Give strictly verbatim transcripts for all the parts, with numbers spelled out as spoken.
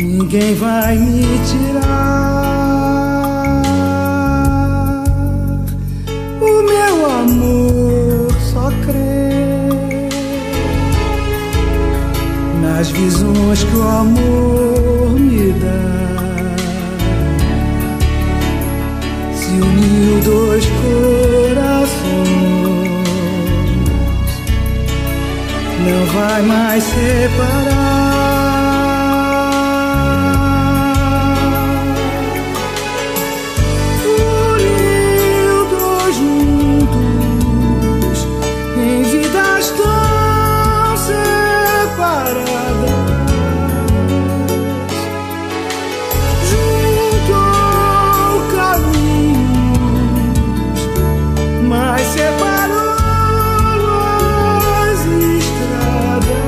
ninguém vai me tirar o meu amor, só crer nas visões que o amor me dá. Se uniu dois corações, não vai mais separar. Uniu dois mundos em vidas tão separadas, juntou caminhos, mas separou as estradas.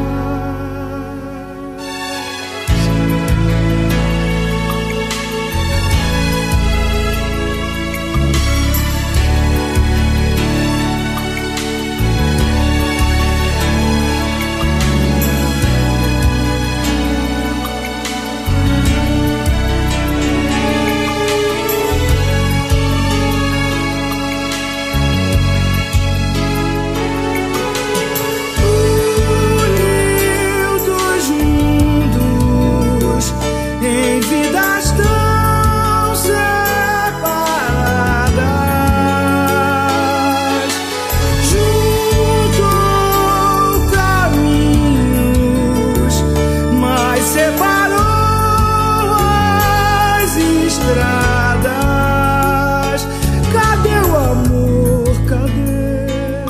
Cadê o amor? Cadê?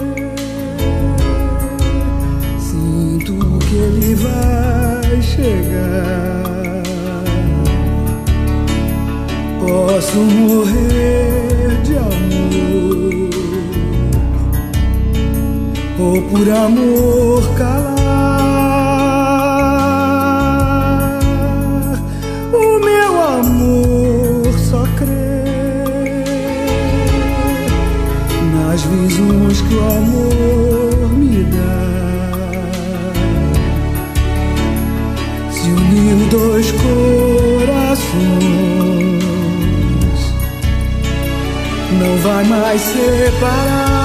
Sinto que ele vai chegar. Posso morrer de amor, ou por amor calar o meu amor, só crer nas visões que o amor me dá. Se uniu dois corações, não vai mais separar.